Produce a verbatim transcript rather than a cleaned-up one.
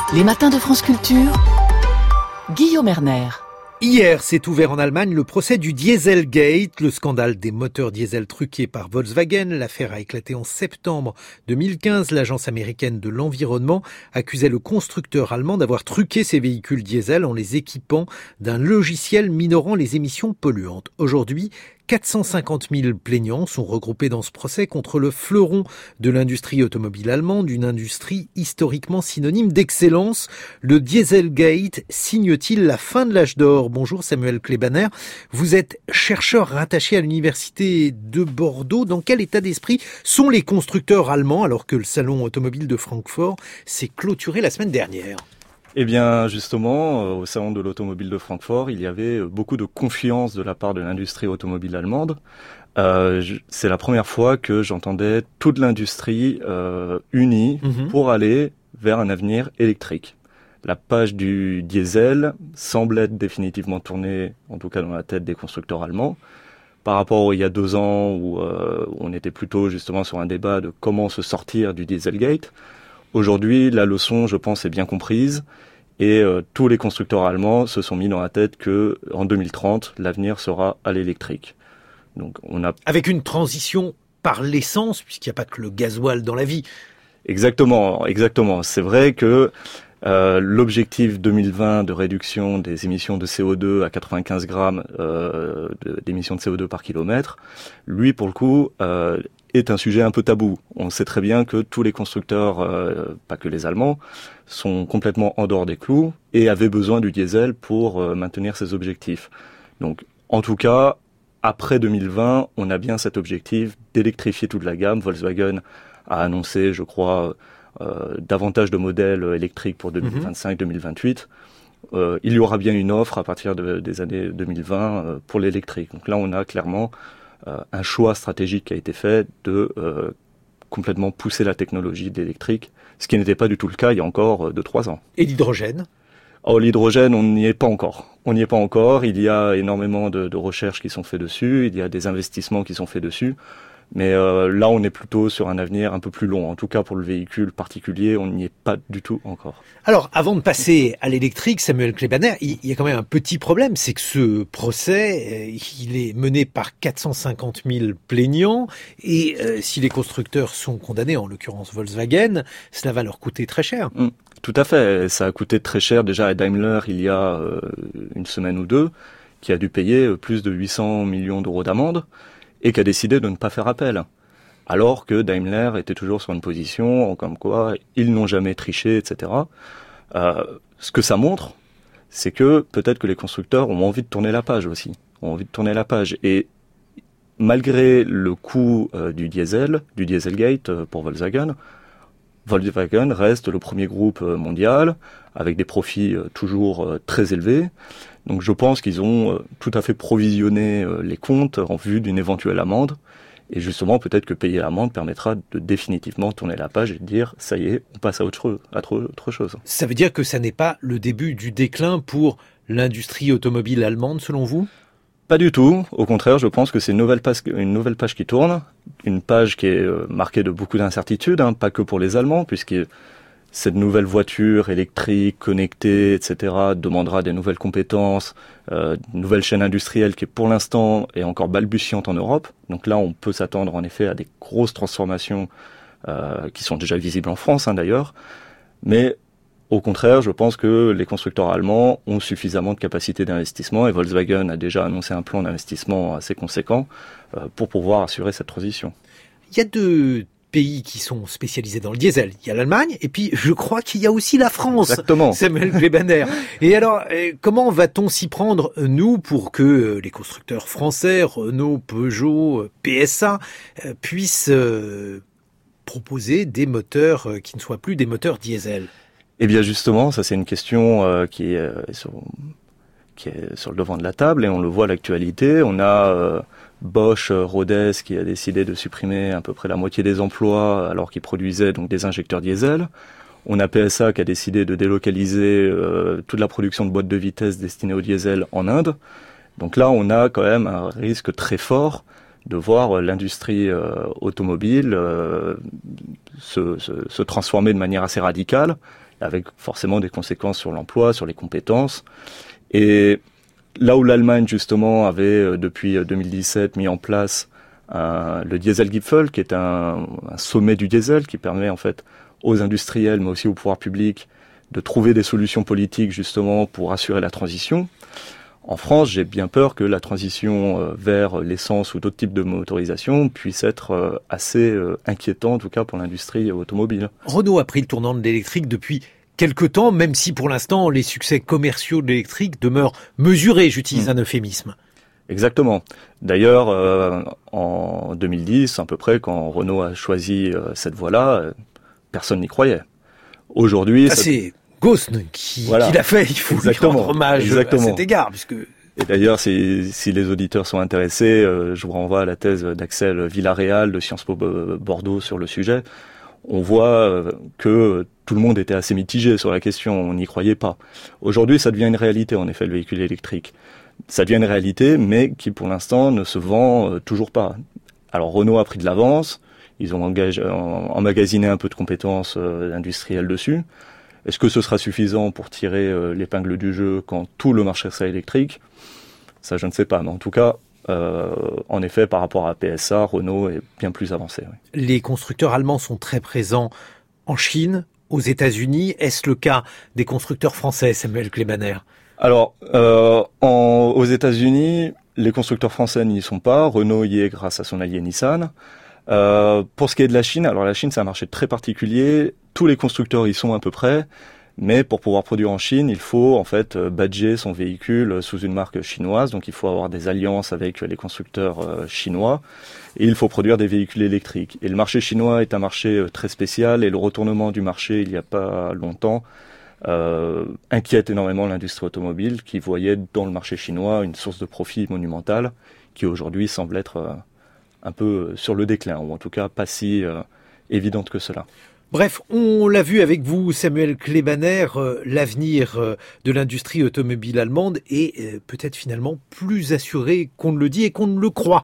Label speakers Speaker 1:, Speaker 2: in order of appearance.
Speaker 1: Les matins de France Culture, Guillaume Erner.
Speaker 2: Hier s'est ouvert en Allemagne le procès du Dieselgate, le scandale des moteurs diesel truqués par Volkswagen. L'affaire a éclaté en septembre deux mille quinze. L'agence américaine de l'environnement accusait le constructeur allemand d'avoir truqué ses véhicules diesel en les équipant d'un logiciel minorant les émissions polluantes. Aujourd'hui, quatre cent cinquante mille plaignants sont regroupés dans ce procès contre le fleuron de l'industrie automobile allemande, une industrie historiquement synonyme d'excellence. Le Dieselgate signe-t-il la fin de l'âge d'or ? Bonjour Samuel Klebaner, vous êtes chercheur rattaché à l'université de Bordeaux. Dans quel état d'esprit sont les constructeurs allemands alors que le salon automobile de Francfort s'est clôturé la semaine dernière ?
Speaker 3: Eh bien, justement, au salon de l'automobile de Francfort, il y avait beaucoup de confiance de la part de l'industrie automobile allemande. Euh, c'est la première fois que j'entendais toute l'industrie euh, unie mmh. pour aller vers un avenir électrique. La page du diesel semble être définitivement tournée, en tout cas dans la tête des constructeurs allemands, par rapport à il y a deux ans où euh, on était plutôt justement sur un débat de comment se sortir du Dieselgate. Aujourd'hui, la leçon, je pense, est bien comprise et euh, tous les constructeurs allemands se sont mis dans la tête que en deux mille trente, l'avenir sera à l'électrique. Donc, on a
Speaker 2: avec une transition par l'essence, puisqu'il n'y a pas que le gasoil dans la vie.
Speaker 3: Exactement, exactement. C'est vrai que euh, l'objectif deux mille vingt de réduction des émissions de C O deux à quatre-vingt-quinze grammes euh, d'émissions de C O deux par kilomètre, lui, pour le coup, euh, est un sujet un peu tabou. On sait très bien que tous les constructeurs, euh, pas que les Allemands, sont complètement en dehors des clous et avaient besoin du diesel pour euh, maintenir ces objectifs. Donc, en tout cas, après deux mille vingt, on a bien cet objectif d'électrifier toute la gamme. Volkswagen a annoncé, je crois, euh, davantage de modèles électriques pour deux mille vingt-cinq deux mille vingt-huit. Euh, il y aura bien une offre à partir de, des années deux mille vingt euh, pour l'électrique. Donc là, on a clairement Euh, un choix stratégique qui a été fait de euh, complètement pousser la technologie d'électrique, ce qui n'était pas du tout le cas il y a encore deux trois ans.
Speaker 2: Et l'hydrogène ?
Speaker 3: Oh, l'hydrogène, on n'y est pas encore. On n'y est pas encore. Il y a énormément de, de recherches qui sont faites dessus, il y a des investissements qui sont faits dessus. Mais euh, là, on est plutôt sur un avenir un peu plus long. En tout cas, pour le véhicule particulier, on n'y est pas du tout encore.
Speaker 2: Alors, avant de passer à l'électrique, Samuel Klebaner, il y a quand même un petit problème, c'est que ce procès, il est mené par quatre cent cinquante mille plaignants, et euh, si les constructeurs sont condamnés, en l'occurrence Volkswagen, cela va leur coûter très cher.
Speaker 3: Mmh, tout à fait. Ça a coûté très cher déjà à Daimler il y a euh, une semaine ou deux, qui a dû payer plus de huit cents millions d'euros d'amende, et qui a décidé de ne pas faire appel. Alors que Daimler était toujours sur une position comme quoi ils n'ont jamais triché, et cetera. Euh, ce que ça montre, c'est que peut-être que les constructeurs ont envie de tourner la page aussi, ont envie de tourner la page. Et malgré le coût euh, du diesel, du Dieselgate euh, pour Volkswagen, Volkswagen reste le premier groupe euh, mondial, avec des profits euh, toujours euh, très élevés. Donc je pense qu'ils ont euh, tout à fait provisionné euh, les comptes en vue d'une éventuelle amende. Et justement, peut-être que payer l'amende permettra de définitivement tourner la page et de dire « ça y est, on passe à autre chose, à autre chose ».
Speaker 2: Ça veut dire que ça n'est pas le début du déclin pour l'industrie automobile allemande, selon vous ?
Speaker 3: Pas du tout. Au contraire, je pense que c'est une nouvelle page, une nouvelle page qui tourne. Une page qui est euh, marquée de beaucoup d'incertitudes, hein, pas que pour les Allemands, puisque cette nouvelle voiture électrique, connectée, et cetera, demandera des nouvelles compétences, euh, une nouvelle chaîne industrielle qui, pour l'instant, est encore balbutiante en Europe. Donc là, on peut s'attendre en effet à des grosses transformations euh, qui sont déjà visibles en France, hein, d'ailleurs. Mais au contraire, je pense que les constructeurs allemands ont suffisamment de capacité d'investissement et Volkswagen a déjà annoncé un plan d'investissement assez conséquent euh, pour pouvoir assurer cette transition.
Speaker 2: Il y a deux pays qui sont spécialisés dans le diesel. Il y a l'Allemagne et puis je crois qu'il y a aussi la France.
Speaker 3: Exactement.
Speaker 2: Samuel Klebaner. Et alors, comment va-t-on s'y prendre, nous, pour que les constructeurs français, Renault, Peugeot, P S A, puissent proposer des moteurs qui ne soient plus des moteurs diesel ?
Speaker 3: Eh bien justement, ça c'est une question euh, qui, est, euh, sur, qui est sur le devant de la table et on le voit à l'actualité. On a euh, Bosch, euh, Rhodes qui a décidé de supprimer à peu près la moitié des emplois alors qu'ils produisaient donc des injecteurs diesel. On a P S A qui a décidé de délocaliser euh, toute la production de boîtes de vitesse destinées au diesel en Inde. Donc là, on a quand même un risque très fort de voir l'industrie euh, automobile euh, se, se, se transformer de manière assez radicale avec forcément des conséquences sur l'emploi, sur les compétences. Et là où l'Allemagne, justement, avait, depuis deux mille dix-sept, mis en place un, le Dieselgipfel, qui est un, un sommet du diesel, qui permet, en fait, aux industriels, mais aussi au pouvoir public, de trouver des solutions politiques, justement, pour assurer la transition. En France, j'ai bien peur que la transition vers l'essence ou d'autres types de motorisation puisse être assez inquiétant, en tout cas pour l'industrie automobile.
Speaker 2: Renault a pris le tournant de l'électrique depuis quelque temps, même si pour l'instant les succès commerciaux de l'électrique demeurent mesurés, j'utilise mmh. un euphémisme.
Speaker 3: Exactement. D'ailleurs, euh, en deux mille dix, à peu près, quand Renault a choisi euh, cette voie-là, euh, personne n'y croyait. Aujourd'hui...
Speaker 2: Ah, ça... c'est Ghosn qui, voilà. qui l'a fait, il faut Exactement. lui rendre hommage Exactement. à cet égard. Puisque...
Speaker 3: Et d'ailleurs, si, si les auditeurs sont intéressés, euh, je vous renvoie à la thèse d'Axel Villarreal de Sciences Po Bordeaux sur le sujet. On voit euh, que tout le monde était assez mitigé sur la question, on n'y croyait pas. Aujourd'hui, ça devient une réalité, en effet, le véhicule électrique. Ça devient une réalité, mais qui, pour l'instant, ne se vend euh, toujours pas. Alors, Renault a pris de l'avance, ils ont engagé, emmagasiné un peu de compétences euh, industrielles dessus. Est-ce que ce sera suffisant pour tirer euh, l'épingle du jeu quand tout le marché sera électrique ? Ça, je ne sais pas, mais en tout cas... Euh, en effet, par rapport à P S A, Renault est bien plus avancé. Oui.
Speaker 2: Les constructeurs allemands sont très présents en Chine, aux États-Unis. Est-ce le cas des constructeurs français, Samuel Klebaner ?
Speaker 3: Alors, euh, en, aux États-Unis, les constructeurs français n'y sont pas. Renault y est grâce à son allié Nissan. Euh, pour ce qui est de la Chine, alors la Chine, c'est un marché très particulier. Tous les constructeurs y sont à peu près. Mais pour pouvoir produire en Chine, il faut en fait badger son véhicule sous une marque chinoise. Donc il faut avoir des alliances avec les constructeurs chinois. Et il faut produire des véhicules électriques. Et le marché chinois est un marché très spécial. Et le retournement du marché, il n'y a pas longtemps, euh, inquiète énormément l'industrie automobile qui voyait dans le marché chinois une source de profit monumentale qui aujourd'hui semble être un peu sur le déclin. Ou en tout cas pas si euh, évidente que cela.
Speaker 2: Bref, on l'a vu avec vous, Samuel Klebaner, euh, l'avenir euh, de l'industrie automobile allemande est euh, peut-être finalement plus assuré qu'on ne le dit et qu'on ne le croit.